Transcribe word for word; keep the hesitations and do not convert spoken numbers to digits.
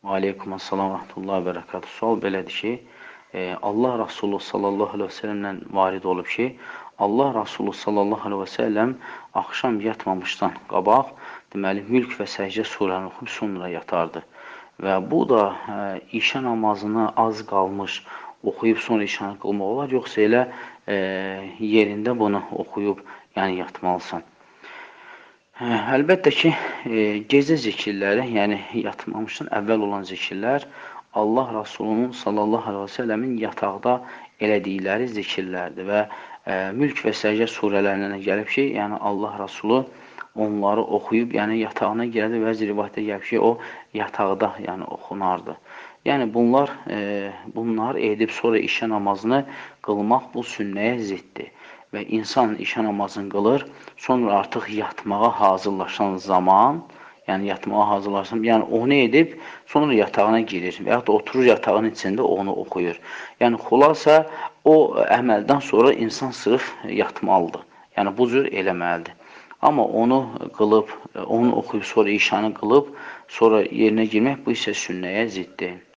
Aleykum assalam və rəhmətullah və bərəkatuhu. Sual belədir ki, e, Allah Rasulü sallallahu aleyhi və səlləmlə varid olub ki, Allah Rasulü sallallahu aleyhi və səlləm axşam yatmamışdan qabaq, deməli, Mülk və Səcdə surəni oxuyub sonra yatardı. Və bu da e, işə namazını az qalmış oxuyub sonra işanı qılmaq olar, yoxsa elə e, yerində bunu oxuyub, yəni yatmalısan. Hə, əlbəttə ki, e, gecə zikirləri, yəni yatmamışdan əvvəl olan zikirlər, Allah Rasulunun sallallahu aleyhi və səlləmin yataqda elədikləri zikirlərdir və e, Mülk və Səcdə surələrindən gəlib ki, yəni Allah Rasulu onları oxuyub, yəni yatağına girədi və bəzi rivayətdə gəlib ki, o yataqda yəni oxunardı. Yəni bunlar, e, bunlar edib sonra işə namazını qılmaq bu sünnəyə ziddir. Və insan işə namazını qılır, sonra artıq yatmağa hazırlaşan zaman, yəni yatmağa hazırlaşan, yəni onu edib, sonra yatağına girir və yaxud da oturur yatağın içində onu oxuyur. Yəni xulasa o əməldən sonra insan sırf yatmalıdır. Yəni bu cür eləməlidir. Amma onu qılıb, onu oxuyub, sonra işanı qılıb, sonra yerinə girmək bu isə sünnəyə ziddir.